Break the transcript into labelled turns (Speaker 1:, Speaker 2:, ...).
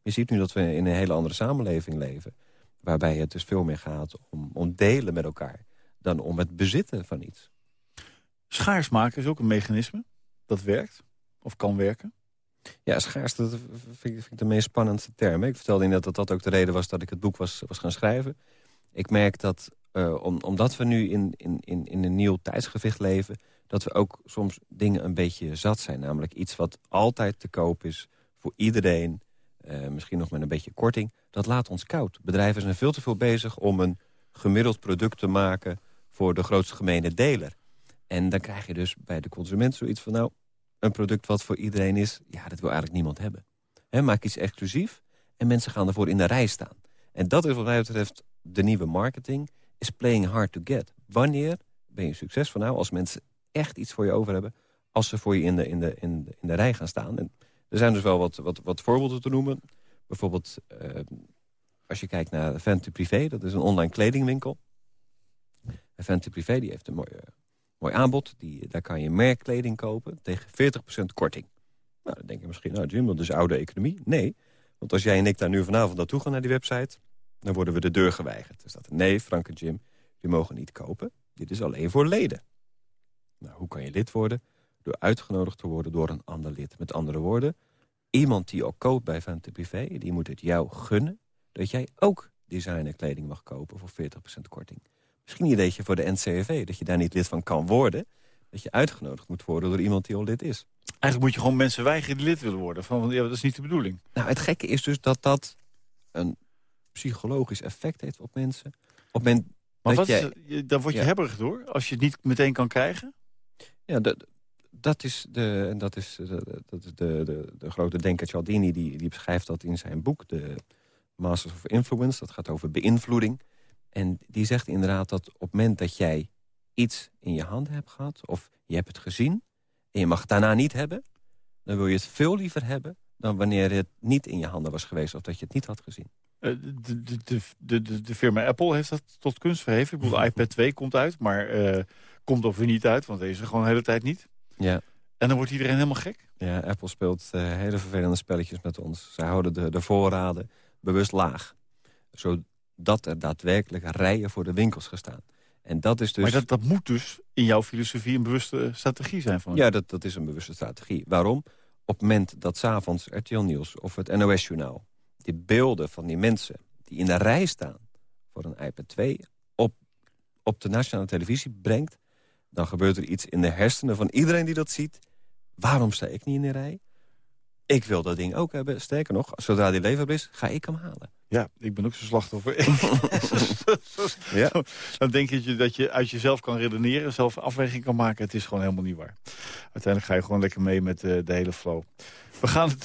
Speaker 1: Je ziet nu dat we in een hele andere samenleving leven. Waarbij het dus veel meer gaat om delen met elkaar dan om het bezitten van iets.
Speaker 2: Schaars maken is ook een mechanisme dat werkt of kan werken.
Speaker 1: Ja, schaarste, dat vind ik de meest spannendste term. Ik vertelde je net dat dat ook de reden was dat ik het boek was gaan schrijven. Ik merk dat, omdat we nu in een nieuw tijdsgewicht leven, dat we ook soms dingen een beetje zat zijn. Namelijk iets wat altijd te koop is voor iedereen. Misschien nog met een beetje korting. Dat laat ons koud. Bedrijven zijn veel te veel bezig om een gemiddeld product te maken voor de grootste gemene deler. En dan krijg je dus bij de consument zoiets van, nou, een product wat voor iedereen is, ja, dat wil eigenlijk niemand hebben. Maak iets exclusief en mensen gaan ervoor in de rij staan. En dat is wat mij betreft de nieuwe marketing, is playing hard to get. Wanneer ben je succesvol? Nou, als mensen echt iets voor je over hebben, als ze voor je in de rij gaan staan. En er zijn dus wel wat voorbeelden te noemen. Bijvoorbeeld, als je kijkt naar Vanity Privé, dat is een online kledingwinkel. Vanity Privé die heeft een mooi aanbod. Daar kan je merkkleding kopen tegen 40% korting. Nou, dan denk je misschien, nou Jim, dat is oude economie. Nee, want als jij en ik daar nu vanavond naartoe gaan naar die website, dan worden we de deur geweigerd. Dus dat nee, Frank en Jim, die mogen niet kopen. Dit is alleen voor leden. Nou, hoe kan je lid worden? Door uitgenodigd te worden door een ander lid. Met andere woorden, iemand die ook koopt bij Vanity Privé, die moet het jou gunnen dat jij ook designerkleding mag kopen voor 40% korting. Misschien een ideetje voor de NCRV, dat je daar niet lid van kan worden, dat je uitgenodigd moet worden door iemand die al lid is.
Speaker 2: Eigenlijk moet je gewoon mensen weigeren die lid willen worden. Van, ja, dat is niet de bedoeling.
Speaker 1: Nou, het gekke is dus dat een psychologisch effect heeft op mensen. Op men,
Speaker 2: maar
Speaker 1: dat
Speaker 2: dan word je hebberig door, als je het niet meteen kan krijgen?
Speaker 1: Ja, dat is de grote denker Cialdini, die beschrijft dat in zijn boek, de Masters of Influence. Dat gaat over beïnvloeding. En die zegt inderdaad dat op het moment dat jij iets in je handen hebt gehad, of je hebt het gezien, en je mag het daarna niet hebben, dan wil je het veel liever hebben dan wanneer het niet in je handen was geweest of dat je het niet had gezien.
Speaker 2: De firma Apple heeft dat tot kunst verheven. Ik bedoel, de iPad 2 komt uit, maar komt of weer niet uit, want deze gewoon de hele tijd niet.
Speaker 1: Ja.
Speaker 2: En dan wordt iedereen helemaal gek.
Speaker 1: Ja, Apple speelt hele vervelende spelletjes met ons. Zij houden de voorraden bewust laag. Zodat er daadwerkelijk rijen voor de winkels gaan staan. En dat is dus...
Speaker 2: Maar dat moet dus in jouw filosofie een bewuste strategie zijn van.
Speaker 1: Ja, dat is een bewuste strategie. Waarom? Op het moment dat 's avonds RTL Nieuws of het NOS-journaal die beelden van die mensen die in de rij staan voor een iPad 2 op de nationale televisie brengt, dan gebeurt er iets in de hersenen van iedereen die dat ziet. Waarom sta ik niet in de rij? Ik wil dat ding ook hebben. Sterker nog, zodra die leverbaar is, ga ik hem halen.
Speaker 2: Ja, ik ben ook zo'n slachtoffer.
Speaker 1: Ja.
Speaker 2: Dan denk je dat je uit jezelf kan redeneren, zelf afweging kan maken. Het is gewoon helemaal niet waar. Uiteindelijk ga je gewoon lekker mee met de hele flow. We gaan het